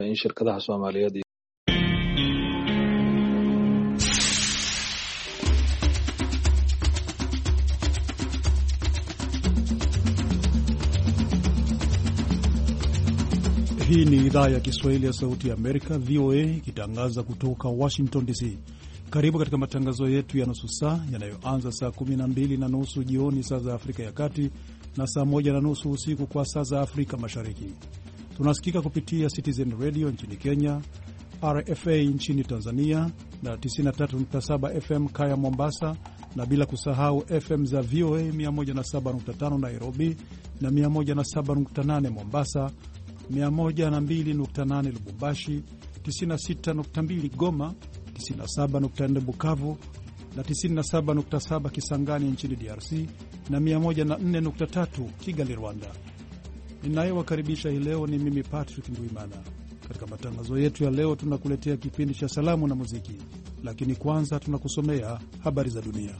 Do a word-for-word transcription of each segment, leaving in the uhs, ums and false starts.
in shirkadaha Soomaaliyeed. Hii ni idhaa ya Kiswahili ya Sauti ya Amerika, V O A, ikitangaza kutoka Washington D C. Karibu katika matangazo yetu ya nusu saa yanayoanza saa kumi na mbili na nusu jioni saa za Afrika ya Kati na saa moja na nusu usiku kwa saa za Afrika Mashariki. Tunasikika kupitia Citizen Radio nchini Kenya, R F A nchini Tanzania na tisini na tatu nukta saba F M Kaya Mombasa, na bila kusahau F M za V O A mia moja na saba nukta tano Nairobi na mia moja na saba nukta nane Mombasa, mia moja na mbili nukta nane Lubumbashi, tisini na sita nukta mbili Goma, tisini na saba nukta nne Bukavu na tisini na saba nukta saba Kisangani nchini D R C na mia moja na nne nukta tatu Kigali, Rwanda. Ninayewakaribisha hii leo ni mimi Patrick Ndwimana. Katika matangazo yetu ya leo tunakuletea kipindi cha salamu na muziki, lakini kwanza tunakusomea habari za dunia.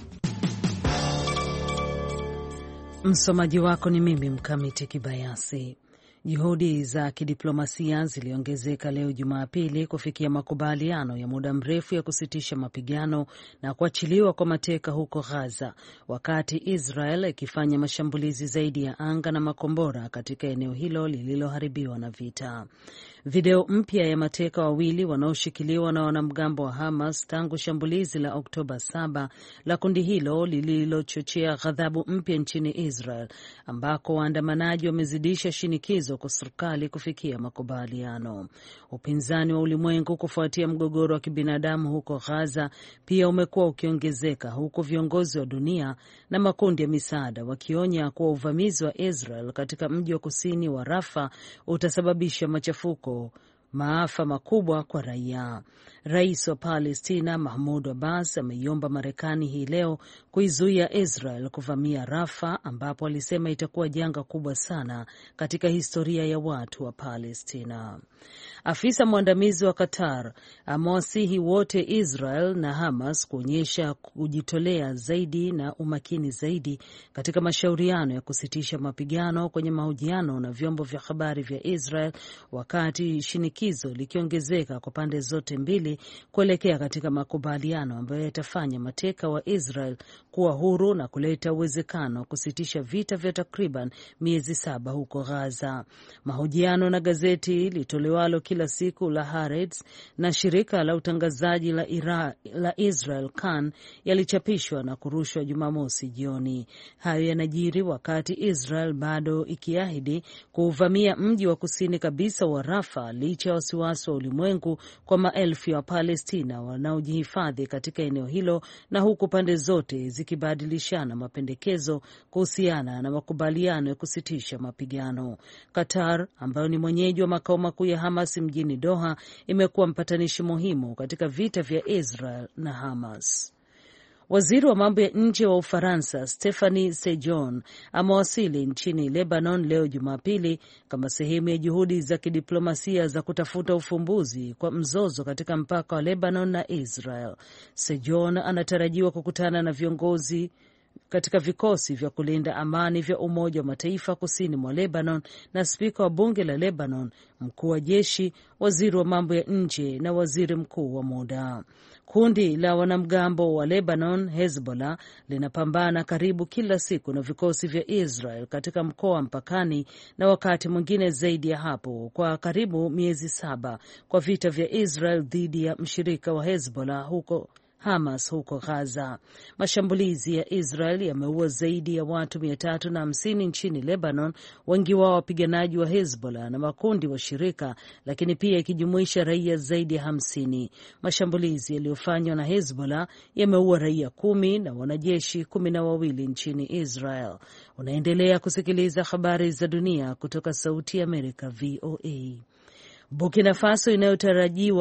Msomaji wako ni mimi Mkamiti Kibayasi. Juhudi za kidiplomasia ziliongezeka leo Jumapili kufikia makubaliano ya muda mrefu ya kusitisha mapigano na kuachiliwa kwa mateka huko Gaza, wakati Israel ikifanya mashambulizi zaidi ya anga na makombora katika eneo hilo lililoharibiwa na vita. Video mpya ya mateka wawili wanaoshikiliwa na wanamgambo wa Hamas tangu shambulizi la Oktoba saba la kundi hilo lililochochea ghadhabu mpya nchini Israel, ambako waandamanaji wamezidisha shinikizo kwa serikali kufikia makubaliano. Upinzani wa ulimwengu kufuatia mgogoro wa kibinadamu huko Gaza pia umekuwa ukiongezeka, huku viongozi wa dunia na makundi ya misaada wakionya kuwa uvamizi wa Israel katika mji wa kusini wa Rafa utasababisha machafuko, maafa makubwa kwa raia. Rais wa Palestina Mahmoud Abbas ameiomba Marekani hii leo kuizuia Israel kuvamia Rafa, ambapo alisema itakuwa janga kubwa sana katika historia ya watu wa Palestina. Afisa mwandamizi wa Qatar amewasihi wote Israel na Hamas kuonyesha kujitolea zaidi na umakini zaidi katika mashauriano ya kusitisha mapigano, kwenye mahojiano na vyombo vya habari vya Israel, wakati shinikizo likiongezeka kwa pande zote mbili kuelekea katika makubaliano ambayo yatafanya mateka wa Israel kuwa huru na kuleta uwezekano wa kusitisha vita vya takriban miezi saba huko Gaza. Mahojiano na gazeti litolewalo kila siku la Haaretz na shirika la utangazaji la, Ira, la Israel Kan yalichapishwa na kurushwa Jumamosi jioni. Hayo yanajiri wakati Israel bado ikiahidi kuuvamia mji wa kusini kabisa wa Rafa, licha ya wasiwasi wa ulimwengu kwa maelfu ya Palestina wanaojihifadhi katika eneo hilo, na huku pande zote zikibadilishana mapendekezo kuhusiana na makubaliano ya kusitisha mapigano. Qatar, ambayo ni mwenyeji wa makao makuu ya Hamas mjini Doha, imekuwa mpatanishi muhimu katika vita vya Israel na Hamas. Waziri wa mambo ya nje wa Ufaransa Stephanie Sejourne amewasili nchini Lebanon leo Jumapili kama sehemu ya juhudi za kidiplomasia za kutafuta ufumbuzi kwa mzozo katika mpaka wa Lebanon na Israel. Sejourne anatarajiwa kukutana na viongozi katika vikosi vya kulinda amani vya Umoja wa Mataifa kusini mwa Lebanon na spika wa bunge la Lebanon, mkuu wa jeshi, waziri wa mambo ya nje na waziri mkuu wa muda. Kundi la wanamgambo wa Lebanon Hezbollah linapambana karibu kila siku na vikosi vya Israel katika mkoa wa mpakani, na wakati mwingine zaidi ya hapo, kwa karibu miezi saba kwa vita vya Israel dhidi ya mshirika wa Hezbollah huko Hamas huko Gaza. Mashambulizi ya Israel yameua zaidi ya watu mia tatu na hamsini nchini Lebanon, wengi wao wapiganaji wa Hezbollah na makundi wa shirika, lakini pia ikijumuisha raia zaidi ya hamsini. Mashambulizi yaliyofanywa na Hezbollah yameua raia kumi na wanajeshi kumi na wawili nchini Israel. Unaendelea kusikiliza habari za dunia kutoka Sauti ya Amerika, V O A. Burkina Faso inayotarajiwa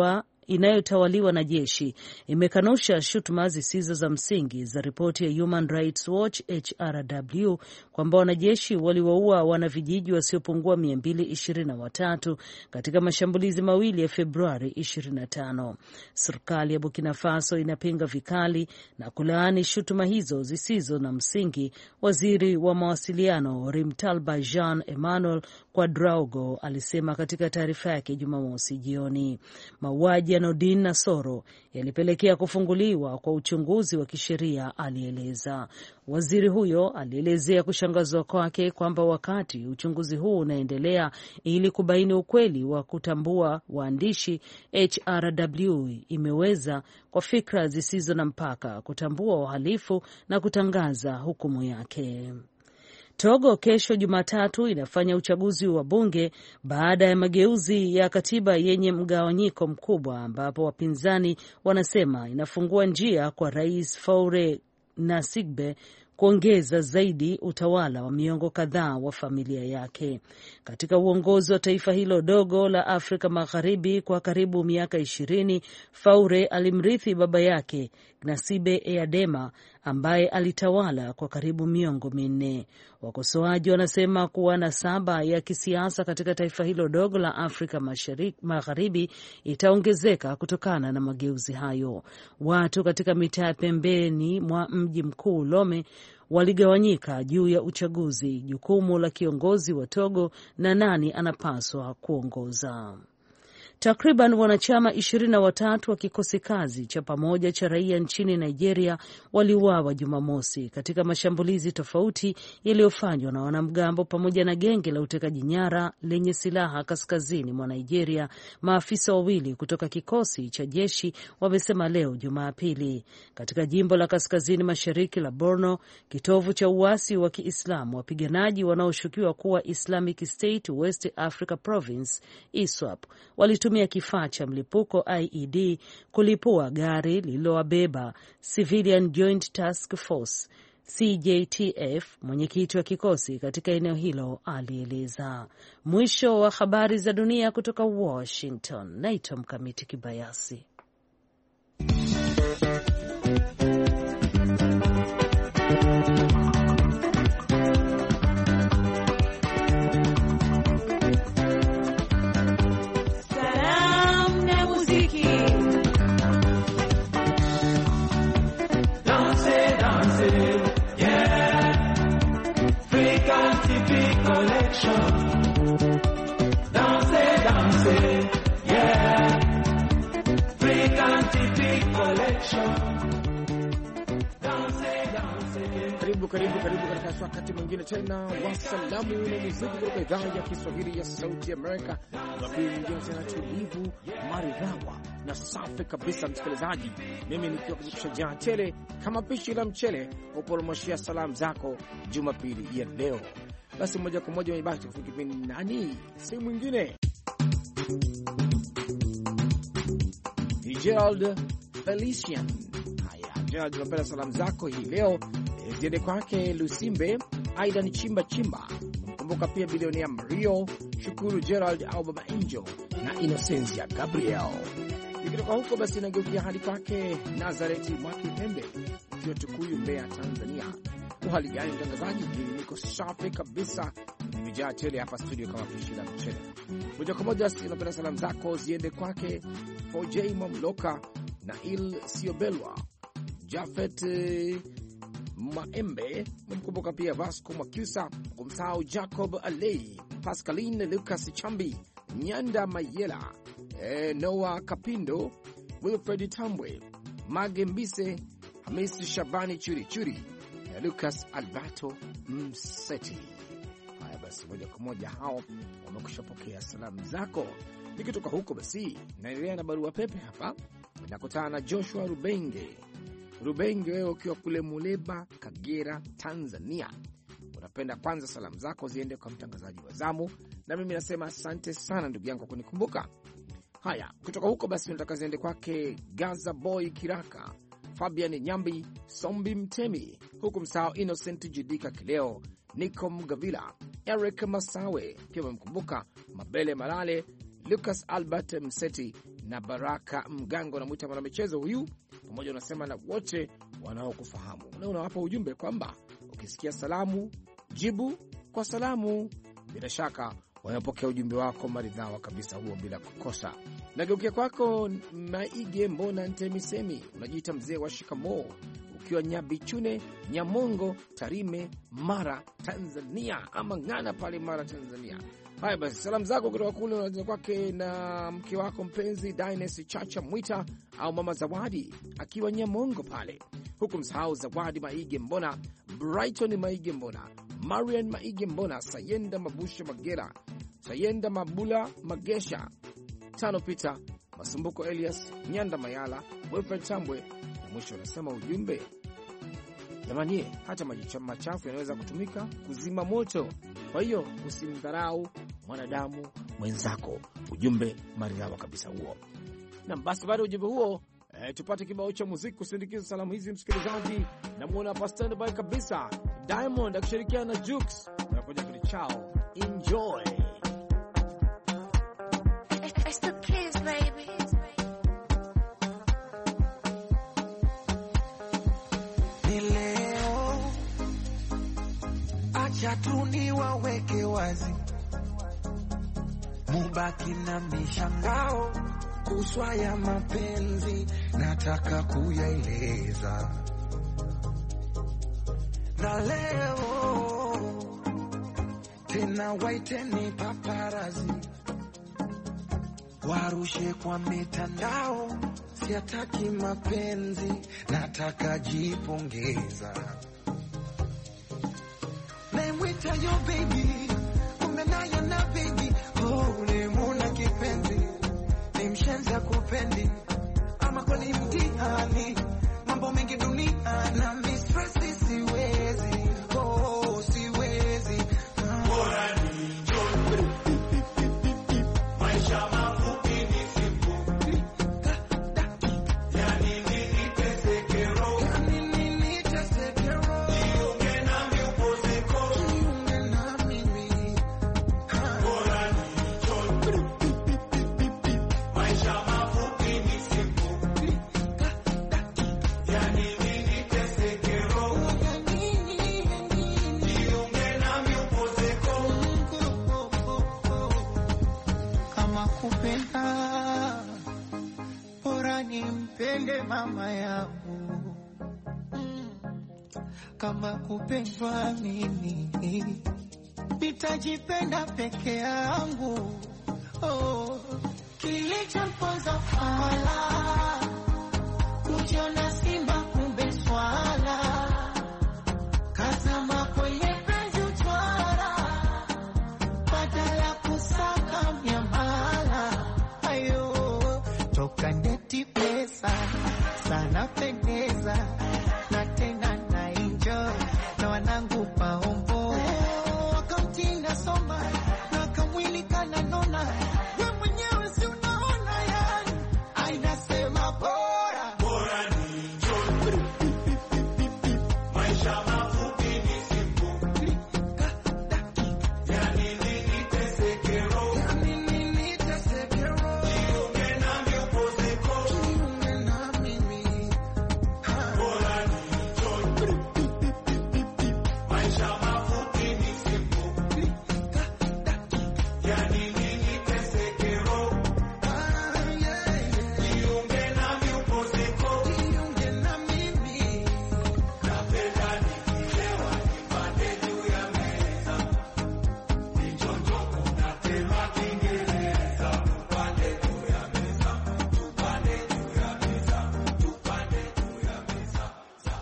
inayotawaliwa na jeshi imekanusha shutuma zisizo za msingi za ripoti ya Human Rights Watch H R W kwamba wanajeshi waliwaua wanavijiji wasiopungua mia mbili ishirini na watatu katika mashambulizi mawili ya Februari ishirini na tano. Serikali ya Burkina Faso inapinga vikali na kulaani shutuma hizo zisizo na msingi. Waziri wa mawasiliano Rimtalba Jean Emmanuel Quadraogo alisema katika taarifa yake Jumamosi jioni. Mauaji ya Nordin Nasoro yalipelekea kufunguliwa kwa uchunguzi wa kisheria, alieleza. Waziri huyo alielezea kushangazwa kwake kwamba wakati uchunguzi huu unaendelea ili kubaini ukweli wa kutambua waandishi, H R W imeweza kwa fikra zisizo na mpaka kutambua uhalifu na kutangaza hukumu yake. Togo kesho Jumatatu inafanya uchaguzi wa bunge baada ya mageuzi ya katiba yenye mgawanyiko mkubwa, ambapo wapinzani wanasema inafungua njia kwa Rais Faure Gnassingbe kuongeza zaidi utawala wa miongo kadhaa wa familia yake. Katika uongozi wa taifa hilo dogo la Afrika Magharibi kwa karibu miaka ishirini, Faure alimrithi baba yake Gnasibe Eyadema ambaye alitawala kwa karibu miongo minne. Wakosoaji wanasema kuwa nasaba ya kisiasa katika taifa hilo dogo la Afrika Mashariki Magharibi itaongezeka kutokana na mageuzi hayo. Watu katika mitaa pembeni mwa mji mkuu Lome waligawanyika juu ya uchaguzi, jukumu la kiongozi wa Togo na nani anapaswa kuongoza. Takriban wanachama ishirini na watatu wa kikosi kazi cha pamoja cha raia nchini Nigeria waliuawa Jumamosi katika mashambulizi tofauti yaliyofanywa na wanamgambo pamoja na genge la utekaji nyara lenye silaha kaskazini mwa Nigeria, maafisa wawili kutoka kikosi cha jeshi wamesema leo Jumapili. Katika jimbo la kaskazini mashariki la Borno, kitovu cha uasi wa Kiislamu, wapiganaji wanaoshukiwa kuwa Islamic State West Africa Province I S W A P walitumia kifaa cha mlipuko I E D kulipua gari lililowabeba Civilian Joint Task Force C J T F. Mwenyekiti wa kikosi katika eneo hilo alieleza. Mwisho wa habari za dunia kutoka Washington. Naitwa Mkamiti Kibayasi. Karibu karibu karibu katika wakati mwingine tena wa salamu na muziki kutoka idhaa ya Kiswahili ya Sauti Amerika. Wakati mwingine tena tulivu, maridhawa na safi kabisa, msikilizaji. Mimi nikiwa kushajaa tele kama pishi la mchele uporomoshia salamu zako Jumapili ya leo. Basi moja kwa moja mibaki kwa kipindi nani si mwingine ni Gerald Felician. Haya, Gerald, tunapenda salamu zako hii leo ziende kwake Lusimbe, Aidan Chimba Chimba, kumbuka pia bilionea Mario, Shukuru Gerald au Baba Angel na Innocencia Gabriel. Nikitoka huko basi nageukia hadi kwake Nazareti Mwakipembe, ukiwa Tukuyu, Mbeya, Tanzania. Uhali gani mtangazaji? Mimi niko safi kabisa, nimejaa tele hapa studio kama pishi la mchele. Moja kwa moja basi napenda salamu zako ziende kwake four J Mamloka na Il Siobelwa, Jafet Maembe, mkumbuka pia Vasco Makusa, kumsahau Jacob Alei, Pascaline Lucas Chambi, Nyanda Mayela, e, Noah Kapindo, Wilfred Tambwe, Mage Mbise, Hamisi Shabani Churi Churi na Lucas Alberto Mseti. Haya basi, moja kwa moja hao wamekushapokea salamu zako. Nikitoka huko basi naendelea na barua pepe hapa. Nakutana na Joshua Rubenge. Rubenge, wewe ukiwa kule Muleba, Kagera, Tanzania. Unapenda kwanza salamu zako ziende kwa mtangazaji wa zamu, na mimi nasema asante sana ndugu yangu kwa kunikumbuka. Haya, kutoka huko basi nataka ziende kwake Gaza Boy Kiraka, Fabian Nyambi, Sombi Mtemi, huku msahau Innocent Judika Kileo, Nico Mgavila, Eric Masawe, pia mmkumbuka Mabele Malale, Lucas Albert Mseti na Baraka Mgango, anamwita mwanamichezo huyu, pamoja unasema na wote wanaokufahamu. Na unawapa ujumbe kwamba ukisikia salamu jibu kwa salamu. Bila shaka wanapokea ujumbe wako maridhawa kabisa huo bila kukosa. Nageukia kwako Maige Mbona Ntemisemi, unajiita mzee wa shikamoo, ukiwa Nyabichune, Nyamongo, Tarime, Mara, Tanzania, ama Ngana pale Mara, Tanzania. Haya basi, salamu zako kutoka kule unaanza kwake na mke wako mpenzi Dines Chacha Mwita au Mama Zawadi akiwa Nyamongo pale, huku msahau Zawadi Maige Mbona, Brighton Maige Mbona, Marian Maige Mbona, Sayenda Mabusha Magera, Sayenda Mabula Magesha, Tano Pita Masumbuko, Elias Nyanda Mayala, Wilfred Tambwe. Mwisho anasema ujumbe, jamani, hata maji machafu yanaweza kutumika kuzima moto, kwa hiyo usimdharau mwanadamu mwenzako. Ujumbe maridhawa kabisa huo. Na basi baada ya ujumbe huo eh, tupate kibao cha muziki kusindikiza salamu hizi msikilizaji. Na muona hapa standby kabisa Diamond akishirikiana na Jux na kuja kile chao enjoy. It's the kids, baby. Acha tu niwaweke wazi, mubaki na mishangao kuswa ya mapenzi, nataka kuyaeleza. Na leo tena waiteni paparazi, warushe kwa mitandao, siataki mapenzi, nataka jipongeza. Namwita yo baby, umenaya na baby, oh unemuna kipenzi, ni mshenza kupendi, ama kweli mtihani, mambo mengi dunia na mistresi siwezi, oh siwezi. Bora ni njoo, maisha mafupi ni siku, yani nini tesekero, yani nini tesekero, jiunge na miupozeko, jiunge na mimi. Bora ni njoo, maisha mafupi ni siku, yani nini tesekero, jiunge na miupozeko. Kama kupenda bora nimpende mama yangu, kama kupendwa mimi nitajipenda peke yangu. Oh, kilichomponza fala kujiona simba kumbe swala, kazama kwenye penzi utwara, badala kusaka miamala. Ayo, toka ndeti pesa sana pendeza, na tena na enjoy na wanangu paombo, wakamtinda soma na kamwili kananona, we mwenyewe si unaona yani, ainasema bora bora ni njoo, maisha mafupi ni siku, yani nini tesekero, yani nini tesekero, jiunge na miupozeko, jiunge na mimi. Bora ni njoo, maisha mafupi ni siku, yani nini tesekero, jiunge na miupozeko, jiunge na mimi. Napenda nikilewa nipande juu ya meza, nichonjoko natema Kiingereza, tupande juu ya meza, tupande juu ya meza, tupande juu ya meza.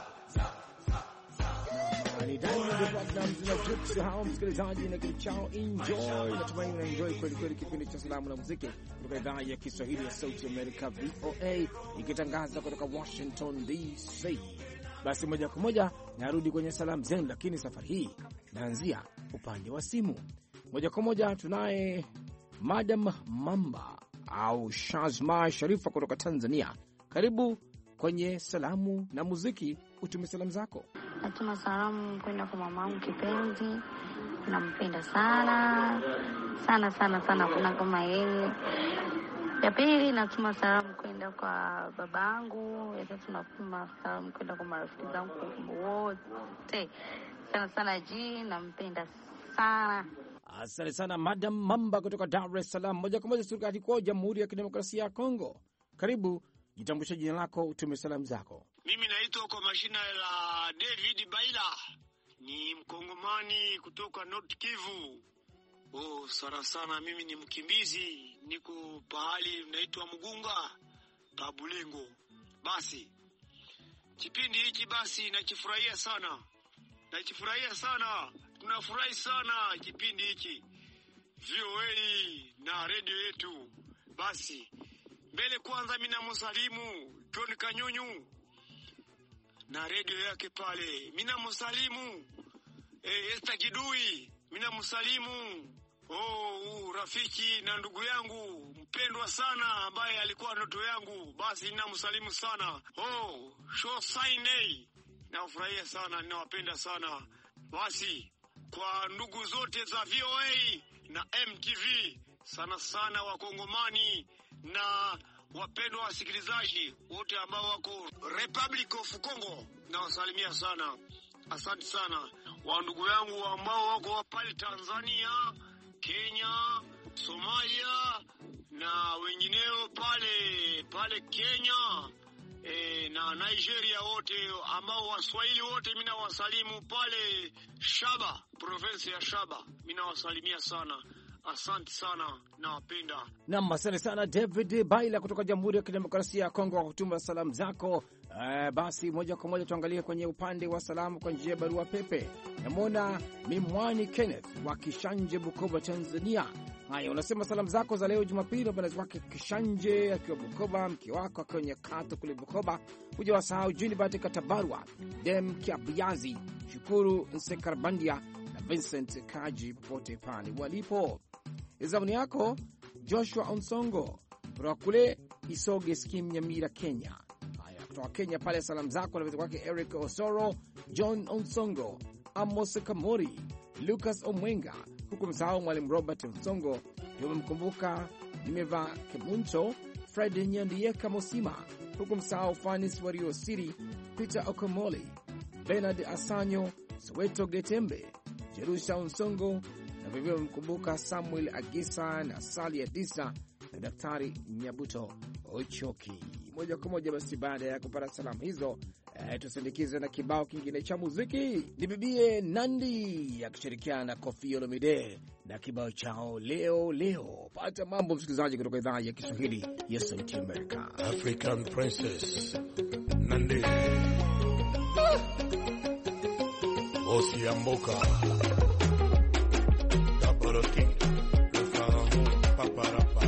Ni Diamond Platnumz na Jux hao msikilizaji na kitu chao enjoy. Natumaini una enjoy kweli kweli kipindi cha salamu na muziki kutoka idhaa ya Kiswahili ya Sauti Amerika V O A ikitangaza kutoka Washington D C. Basi moja kwa moja narudi kwenye salamu zenu, lakini safari hii naanzia upande wa simu. Moja kwa moja tunaye Madam Mamba au Shazma Sharifa kutoka Tanzania. Karibu kwenye salamu na muziki, utume salamu zako. Natuma salamu kwenda kwa mamangu kipenzi, nampenda sana. sana sana sana, kuna kama yeye. Ya pili natuma salamu kwenda kwa babangu, ya tatu natuma salamu kwenda kwa marafiki zangu wote. Sana sana ji, nampenda sana. Asante sana Madam Mamba kutoka Dar es Salaam. Moja kwa moja serikali kwa Jamhuri ya Kidemokrasia ya Kongo. Karibu, jitambulishe jina lako, utume salamu zako. Mimi naitwa kwa mashina la David Baila. Ni mkongomani kutoka North Kivu. Oh, sana sana mimi ni mkimbizi, niko pahali naitwa Mugunga, Pabulengo. Basi kipindi hiki basi nakifurahia sana. Nakifurahia sana. Tunafurahi sana kipindi hiki. V O A na radio yetu. Basi mbele kwanza mimi namsalimu John Kanyunyu na radio yake pale. Mimi namsalimu eh, Esther Kidui. Mimi namsalimu oh rafiki na ndugu yangu mpendwa sana ambaye alikuwa ndoto yangu. Basi ninamsalimu sana. Oh, show Sainei. Nafurahia sana, ninawapenda sana. Basi kwa ndugu zote za V O A na M T V, sana sana wakongomani na wapendwa wasikilizaji wote ambao wako Republic of Congo, na wasalimia sana. Asante sana. Wa ndugu yangu ambao wako pale Tanzania, Kenya, Somalia na wengineo pale pale Kenya e, na Nigeria wote ambao Waswahili wote mimi nawasalimu pale Shaba, province ya Shaba. Mimi nawasalimia sana. Asante sana, nawapenda. Naam, asante sana David Baila kutoka Jamhuri ya Kidemokrasia ya Kongo kwa kutuma salamu zako. Uh, basi moja kwa moja tuangalie kwenye upande wa salamu kwa njia ya barua pepe. Namwona Mimwani Kenneth wa Kishanje, Bukoba, Tanzania. Haya, unasema salamu zako za leo Jumapili mpenzi wake Kishanje akiwa Bukoba, mke wako akiwa Nyakato kule Bukoba. Kuja wasahau Junibati Katabarwa, Dem Kiabiazi, Shukuru Nsekarbandia na Vincent Kaji popote pale walipo. Zamani yako Joshua Onsongo kutoka kule Isoge Skim Nyamira, Kenya. Haya, kutoka Kenya pale salamu zako na vitu kwake Eric Osoro, John Onsongo, Amos Kamori, Lucas Omwenga, huku msahau Mwalimu Robert Onsongo, nimemkumbuka Nimeva Kemunto, Fred Nyandieka Mosima, huku msahau Fanis Wario Siri, Peter Okomoli, Bernard Asanyo, Soweto Getembe, Jerusha Onsongo, na vivyo mkumbuka Samuel Agisa na Sali Adisa na Daktari Nyabuto Ochoki. Moja kwa moja basi baada ya kupata salamu hizo, eh, tusindikize na kibao kingine cha muziki. Ni bibie Nandi akishirikiana na Koffi Olomide na kibao chao leo leo. Pata mambo msikilizaji kutoka idhaa ya Kiswahili ya Sauti ya Amerika. African Princess Nandi Osi ya Mboka Taporoti Paparapa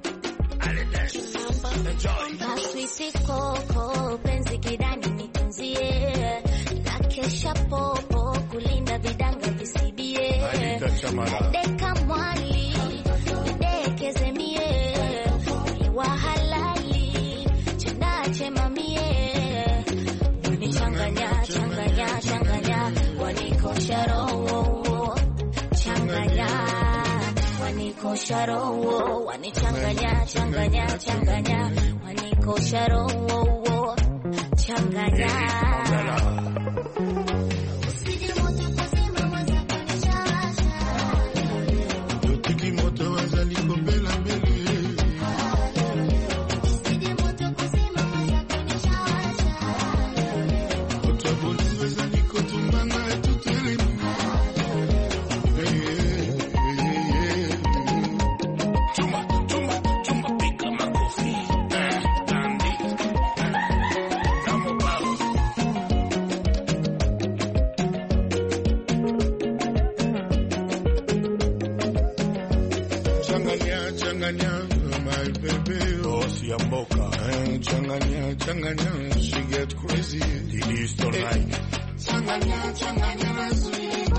Maswiti koko penzi kidani nitunzie, na kesha popo kulinda vidanga visibie, deka mwali nidekeze mie, wa halali chenache mamie, unichanganya changanya changanya wanikosha roho changanya wanikosha roho wanichanganya changanya changanya wanikosha roho changanya. Changanya, changanya, she get crazy. The East tonight. Changanya, changanya, sweet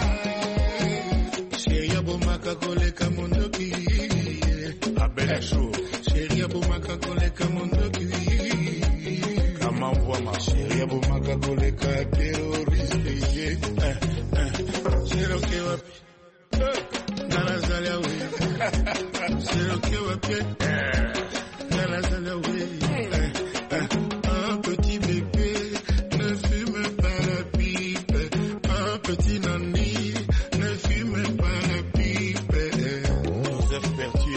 oh Sheria bomaka kole kamondoki. Abela show. Sheria bomaka kole kamondoki. Kama mvua sheria bomaka kole ka terroriste. Eh, eh. Sheroke wapi? Nana zalia we. bloqué au pied. La la oui. Un petit bébé ne fume pas la pipe. Un petit nani ne fume pas la pipe. Joseph Berthier.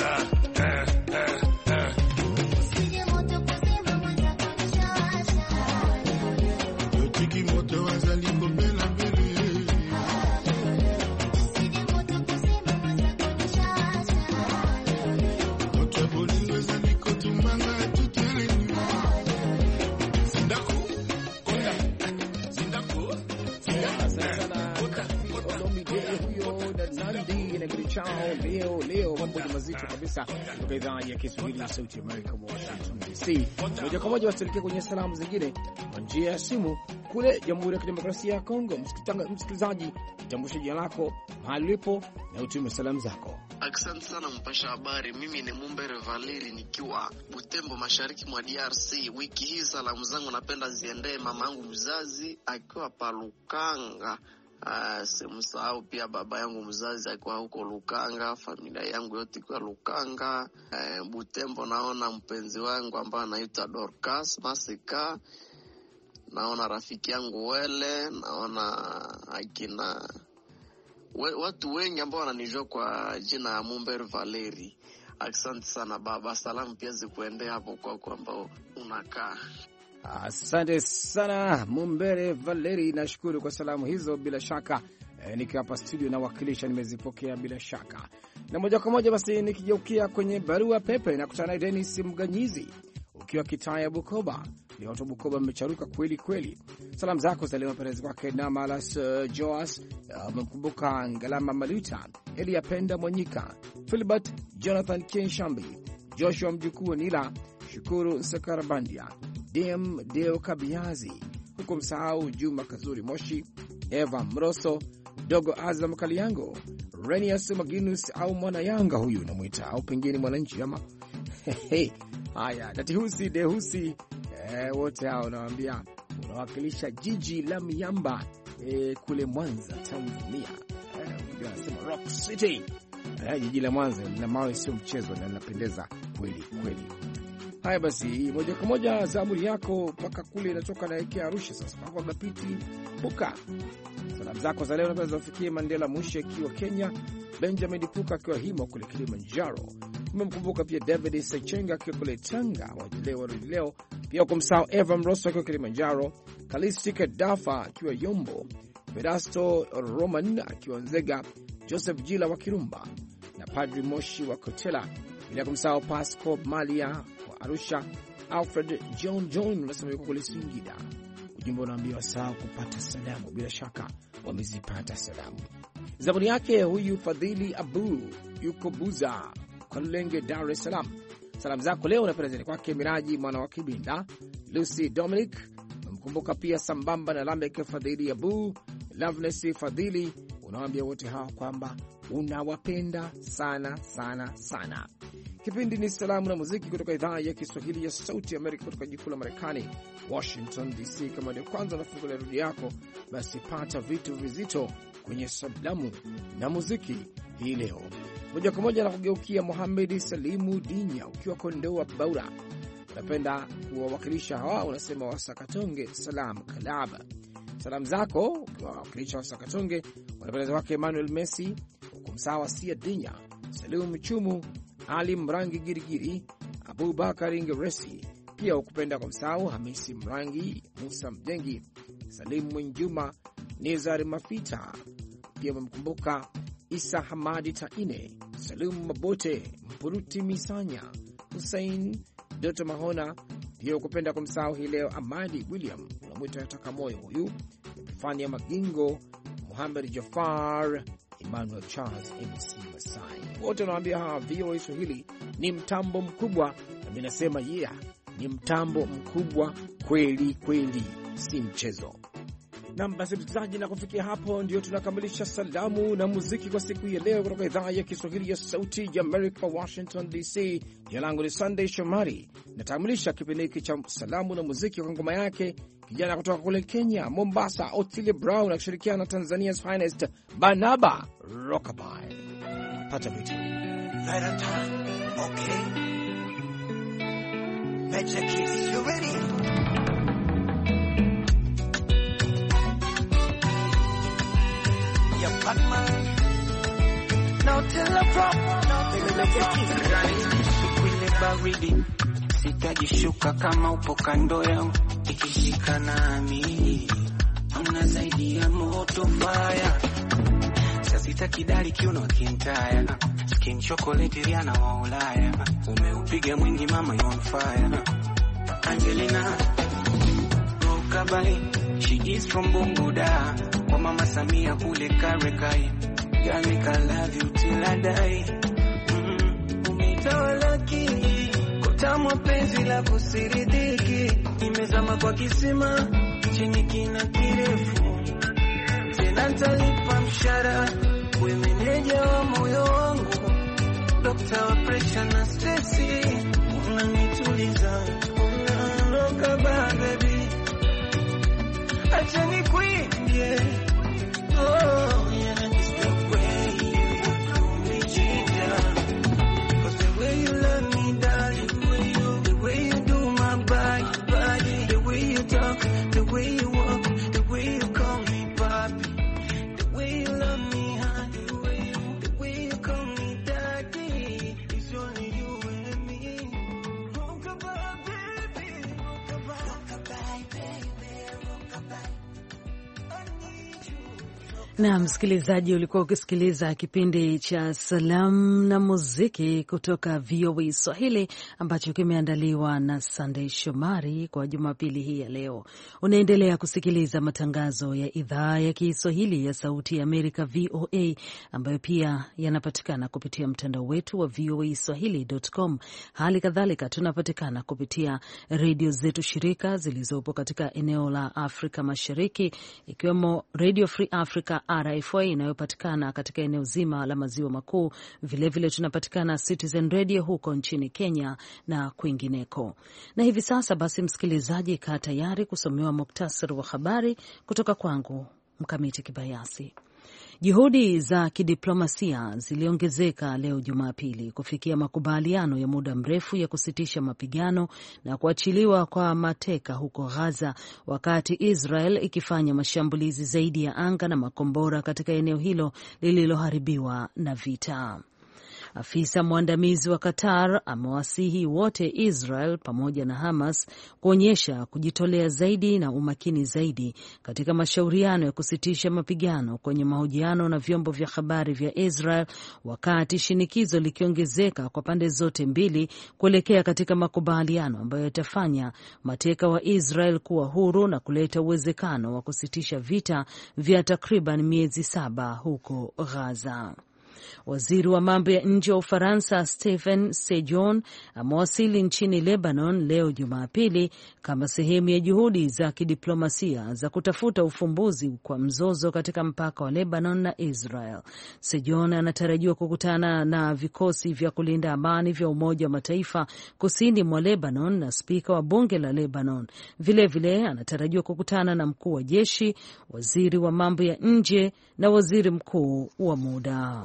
Leo leo mambo ni mazito kabisa kutoka idhaa ya Kiswahili ya Sauti ya Amerika, Washington D C. Moja kwa moja wasilike kwenye salamu zingine kwa njia ya simu kule Jamhuri ya Kidemokrasia ya Kongo. Msikilizaji, tambusha jina lako, mahali ulipo na utume salamu zako. Asante sana mpasha habari. Mimi ni Mumbere Valeri nikiwa Butembo, mashariki mwa D R C. Wiki hii salamu zangu napenda ziendee mama yangu mzazi akiwa Palukanga. Uh, simsahau pia baba yangu mzazi akiwa huko Lukanga, familia yangu yote ikiwa Lukanga. Uh, Butembo naona mpenzi wangu ambaye anaitwa Dorcas Masika. Naona rafiki yangu Wele, naona akina we, watu wengi ambao wananijua kwa jina ya Mumbere Valeri. Asante sana baba, salamu pia zikuendea hapo kwako ambao unakaa. Asante sana Mumbere Valeri, nashukuru kwa salamu hizo. Bila shaka e, nikiwa hapa studio na wakilisha nimezipokea bila shaka. Na moja kwa moja basi nikigeukia kwenye barua pepe na kutana na Dennis Mganyizi ukiwa Kitaya Bukoba. Ni watu Bukoba mmecharuka kweli kweli. Salamu zako za leo perezi kwake na Malas uh, Joas, umemkumbuka uh, Ngalama Maluta, Elia Penda Mwanyika, Philbert Jonathan Kenshambi, Joshua Mjukuu Nila, Shukuru Nsakarabandia, D M Deo Kabiazi, huku msahau Juma Kazuri Moshi, Eva Mroso, Dogo Azam Kaliango, Renius Maginus au Mwana Yanga huyu namwita, au pengine mwananchi ama haya Datihusi Dehusi, eh, wote hao nawaambia unawakilisha jiji la Miamba eh, kule Mwanza Tanzania. Eh, unasema Rock City. Eh, jiji la Mwanza lina mawe sio mchezo na linapendeza kweli kweli. Haya basi, moja kwa moja zamuri yako mpaka kule inatoka na Eke Arusha sasa. Kwa Gapiti Puka. Salamu zako za leo napenda zifikie Mandela Mushe akiwa Kenya, Benjamin Puka akiwa Himo kule Kilimanjaro. Umemkumbuka pia David Sechenga akiwa kule Tanga, wajileo warudileo. Pia kumsahau Eva Mroso akiwa Kilimanjaro, Kalisti Kadafa akiwa Yombo, Vedasto Roman akiwa Nzega, Joseph Jila wa Kirumba na Padri Moshi wa Kotela. Bila kumsahau Pasco Malia wa Arusha, Alfred John John unasema yuko kule Singida. Ujumbe unaambia wasahau kupata salamu, bila shaka wamezipata salamu. Zabuni yake huyu Fadhili Abu yuko Buza kwa Lulenge, Dar es Salaam. Salamu zako leo unapelezeni kwake Miraji mwana wa Kibinda, Lucy Dominic, mkumbuka pia sambamba na Lamek Fadhili Abu, Loveness Fadhili. Unawaambia wote hao kwamba unawapenda sana sana sana. Kipindi ni salamu na muziki kutoka idhaa ya Kiswahili ya Sauti Amerika kutoka jikuu la Marekani, Washington D C. Kama ndio kwanza unafungulia redio yako, basi pata vitu vizito kwenye salamu na muziki hii leo. Moja kwa moja na kugeukia Mohamed Salimu Dinya ukiwa Kondoa Baura. Unapenda kuwawakilisha hawa, unasema Wasakatonge Salam Kalaba. Salamu zako ukiwawakilisha Wasakatonge unapendeza wake Emmanuel Messi, kumsawa Sia Dinya, Salimu Chumu, Ali Mrangi Girigiri, Abubakar Ngeresi. Pia ukupenda kumsahau Hamisi Mrangi, Musa Mjengi, Salimu Mwenjuma, Nizari Mafita. Pia umemkumbuka Isa Hamadi Taine, Salimu Mabote, Mpuruti Misanya, Hussein Doto Mahona. Pia ukupenda kumsahau hii leo Amadi William, unamwita yataka moyo huyu, Epifania Magingo, Muhammad Jafar, Emmanuel Charles M C Masai. Wote wanawaambia hawa V O A Swahili ni mtambo mkubwa, na mimi nasema yeah, ni mtambo mkubwa kweli kweli, si mchezo. Na basi mtazamaji, na kufikia hapo ndio tunakamilisha salamu na muziki kwa siku ya leo kutoka idhaa ya Kiswahili ya Sauti ya America, Washington D C. Jina langu ni Sunday Shomari, natambulisha kipindi hiki cha salamu na muziki kwa ngoma yake kijana kutoka kule Kenya, Mombasa, Otile Brown akishirikiana na Tanzania's Finest Banaba Rockabye. Pata vitu Right on time. Okay. Magic Kids, you ready? Yeah, Batman. Now tell a problem. Now tell a baridi sitajishuka kama upo kando yangu, ikishika nami una zaidi ya moto fire. Sasa kidali kiuno kintaya, skin chocolate riana wa Ulaya, umeupiga mwingi mama you on fire. Angelina Rokabai, she is from Bunguda, kwa mama Samia kule Karekai. Girl, I love you till I die. Mm-hmm. Umetawalaki kutamu penzi la kusiridiki, imezama kwa kisima chenye kina kirefu, tena nitalipa mshahara, wewe meneja wa moyo wangu, dokta wa pressure na stressi, unanituliza, unaroka baby, acha nikuimbie, oh yeah. The way you walk, the way you call me papi, the way you love me, honey, the way you, the way you call me daddy, it's only you and me. Rockabye, baby, rockabye, rockabye, baby, rockabye. I need you. Na msikilizaji, ulikuwa ukisikiliza kipindi cha Salamu na Muziki kutoka V O A Swahili ambacho kimeandaliwa na Sunday Shomari kwa Jumapili hii ya leo. Unaendelea kusikiliza matangazo ya idhaa ya Kiswahili ya Sauti ya Amerika V O A, ambayo pia yanapatikana kupitia mtandao wetu wa v o a swahili dot com. Hali kadhalika tunapatikana kupitia redio zetu shirika zilizopo katika eneo la Afrika Mashariki, ikiwemo Radio Free Africa R F A inayopatikana katika eneo zima la maziwa makuu. Vile vile tunapatikana Citizen Radio huko nchini Kenya na kwingineko. Na hivi sasa basi, msikilizaji, kaa tayari kusomewa muktasari wa habari kutoka kwangu Mkamiti Kibayasi. Juhudi za kidiplomasia ziliongezeka leo Jumapili kufikia makubaliano ya muda mrefu ya kusitisha mapigano na kuachiliwa kwa mateka huko Gaza, wakati Israel ikifanya mashambulizi zaidi ya anga na makombora katika eneo hilo lililoharibiwa na vita. Afisa mwandamizi wa Qatar amewasihi wote Israel pamoja na Hamas kuonyesha kujitolea zaidi na umakini zaidi katika mashauriano ya kusitisha mapigano, kwenye mahojiano na vyombo vya habari vya Israel, wakati shinikizo likiongezeka kwa pande zote mbili kuelekea katika makubaliano ambayo yatafanya mateka wa Israel kuwa huru na kuleta uwezekano wa kusitisha vita vya takriban miezi saba huko Gaza. Waziri wa mambo ya nje wa Ufaransa Stephen Sejourne amewasili nchini Lebanon leo Jumapili kama sehemu ya juhudi za kidiplomasia za kutafuta ufumbuzi kwa mzozo katika mpaka wa Lebanon na Israel. Sejourne anatarajiwa kukutana na vikosi vya kulinda amani vya Umoja wa Mataifa kusini mwa Lebanon na spika wa bunge la Lebanon. Vilevile vile, anatarajiwa kukutana na mkuu wa jeshi, waziri wa mambo ya nje na waziri mkuu wa muda.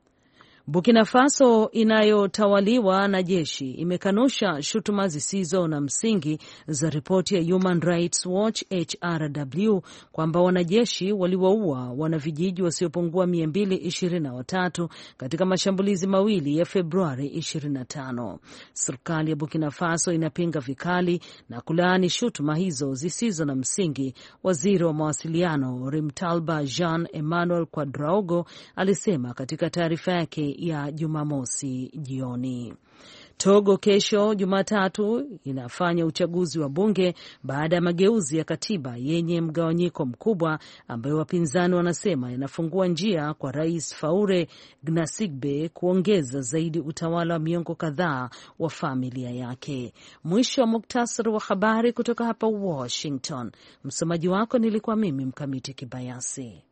Burkina Faso inayotawaliwa na jeshi imekanusha shutuma zisizo na msingi za ripoti ya Human Rights Watch H R W kwamba wanajeshi waliwaua wanavijiji wasiopungua mia mbili ishirini na watatu katika mashambulizi mawili ya Februari ishirini na tano. Serikali ya Burkina Faso inapinga vikali na kulaani shutuma hizo zisizo na msingi. Waziri wa mawasiliano Rimtalba Jean Emmanuel Quadraogo alisema katika taarifa yake ya Jumamosi jioni. Togo kesho Jumatatu inafanya uchaguzi wa bunge baada ya mageuzi ya katiba yenye mgawanyiko mkubwa ambayo wapinzani wanasema yanafungua njia kwa Rais Faure Gnassingbe kuongeza zaidi utawala wa miongo kadhaa wa familia yake. Mwisho wa muktasari wa habari kutoka hapa Washington. Msomaji wako nilikuwa mimi Mkamiti Kibayasi.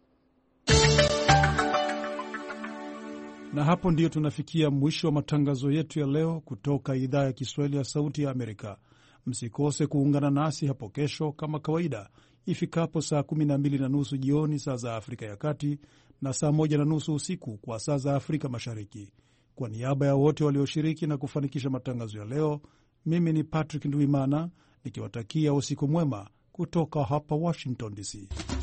Na hapo ndiyo tunafikia mwisho wa matangazo yetu ya leo kutoka idhaa ya Kiswahili ya Sauti ya Amerika. Msikose kuungana nasi hapo kesho kama kawaida ifikapo saa kumi na mbili na nusu jioni saa za Afrika ya Kati na saa moja na nusu usiku kwa saa za Afrika Mashariki. Kwa niaba ya wote walioshiriki na kufanikisha matangazo ya leo, mimi ni Patrick Ndwimana nikiwatakia usiku mwema kutoka hapa Washington D C.